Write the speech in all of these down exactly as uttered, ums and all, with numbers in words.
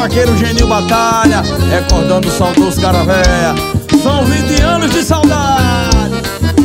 vaqueiro Genil Batalha, recordando o saudoso cara véia. São vinte anos de saudade.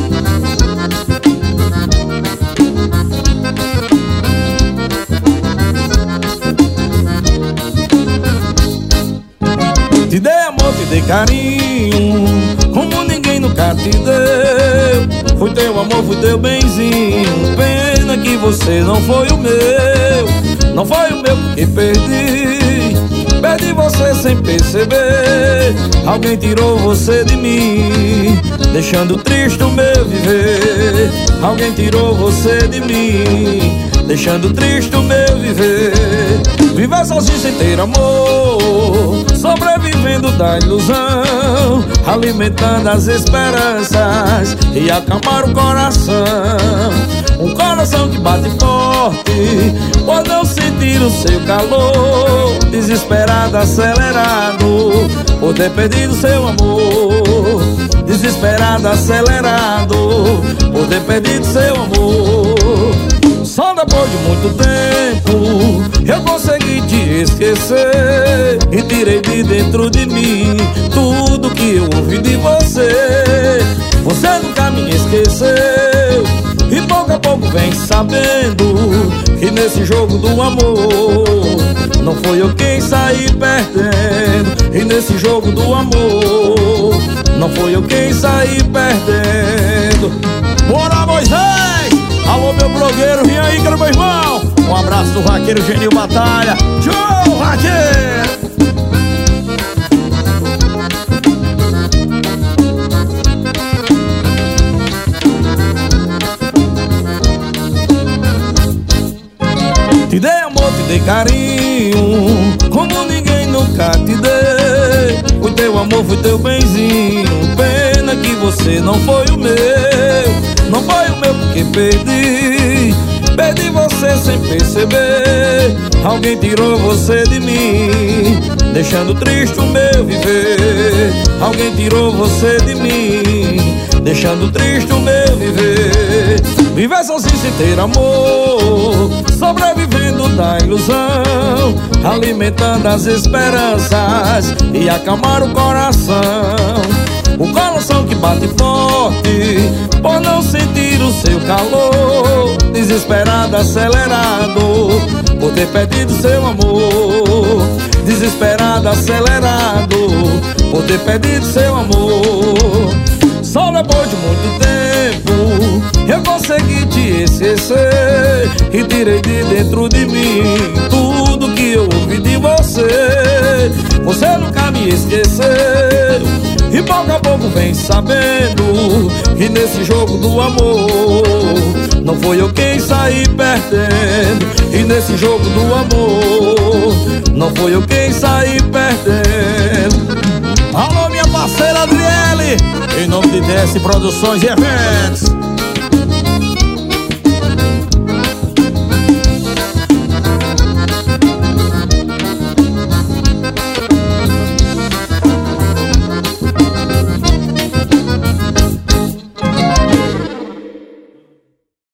Te dei amor, te dei carinho, como ninguém nunca te deu. Fui teu amor, fui teu benzinho. Pena que você não foi o meu. Não foi o meu porque perdi. Perdi você sem perceber. Alguém tirou você de mim, deixando triste o meu viver. Alguém tirou você de mim, deixando triste o meu viver. Viver sozinho sem ter amor, sobrevivendo da ilusão, alimentando as esperanças e acalmar o coração. Um coração que bate forte por não sentir o seu calor, desesperado, acelerado por ter perdido seu amor. Desesperado, acelerado por ter perdido seu amor. Só depois de muito tempo eu consegui te esquecer e tirei de dentro de mim tudo que eu ouvi de você. Você nunca me esqueceu e pouco a pouco vem sabendo que nesse jogo do amor não foi eu quem saí perdendo. E nesse jogo do amor não foi eu quem saí perdendo. Bora, Moisés! Alô, meu blogueiro, vem aí, cara, meu irmão. Um abraço do vaqueiro Genil Batalha. Tchau, vaqueiro! Te dei amor, te dei carinho, como ninguém nunca te deu. Fui teu amor, fui teu benzinho. Pena que você não foi o meu. Não foi o meu porque perdi. Perdi você sem perceber. Alguém tirou você de mim, deixando triste o meu viver. Alguém tirou você de mim, deixando triste o meu viver. Viver sozinho sem ter amor, sobrevivendo da ilusão, alimentando as esperanças e acalmar o coração. O coração que bate forte por não sentir o seu calor, desesperado, acelerado por ter perdido seu amor. Desesperado, acelerado por ter perdido seu amor. Só depois de muito tempo eu consegui te esquecer e tirei de dentro de mim tudo que eu ouvi de você. Você nunca me esqueceu e pouco a pouco vem sabendo que nesse jogo do amor não foi eu quem saí perdendo. E nesse jogo do amor não foi eu quem saí perdendo. Alô, minha parceira Adriele, em nome de D S Produções e Eventos.